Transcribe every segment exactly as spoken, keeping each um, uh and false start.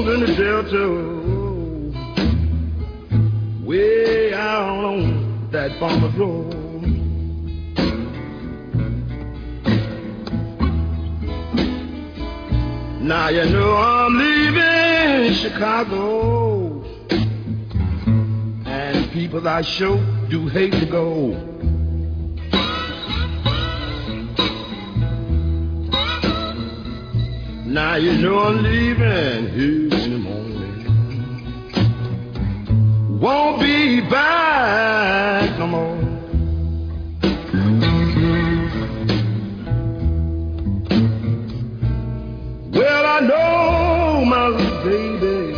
in the Delta, way out on that Bomber Road. Now you know I'm leaving Chicago, and people I sure do hate to go. Now you know I'm leaving here in the morning, won't be back no more. Well, I know my little baby,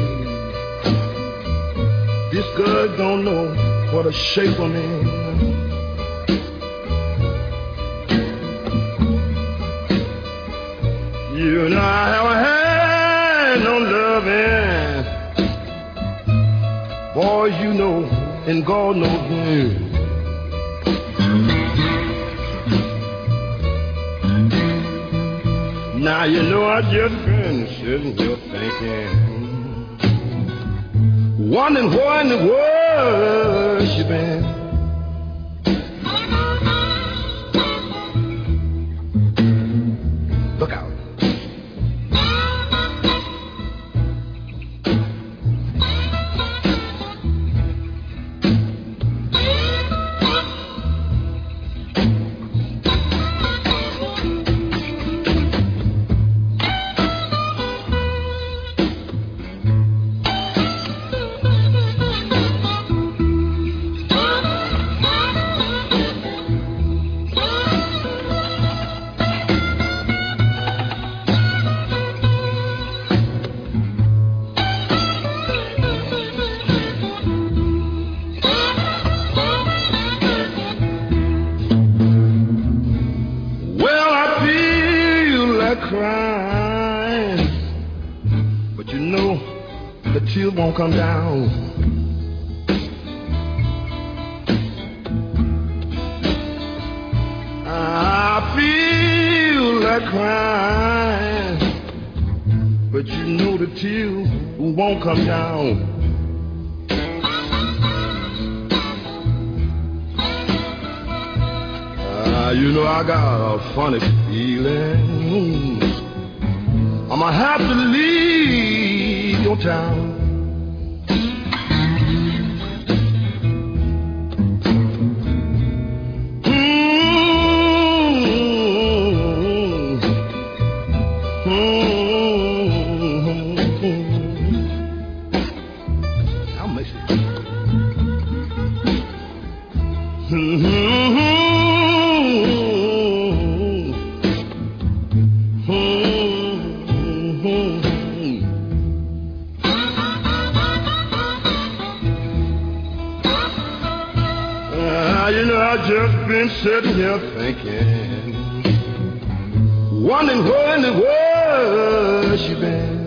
this girl don't know what a shape I'm in. You and I haven't had no loving, boys, you know, and God knows when. Now you know I just been sitting here thinking, wondering where in the world she been. Look out. Crying, but you know the tears won't come down. I feel like crying, but you know the tears won't come down. Uh, you know I got a funny feeling I'ma have to leave your town. Mm-hmm. Mm-hmm. I'll miss it. Mm-hmm. You know, I've just been sitting here thinking, wondering where in the world she been.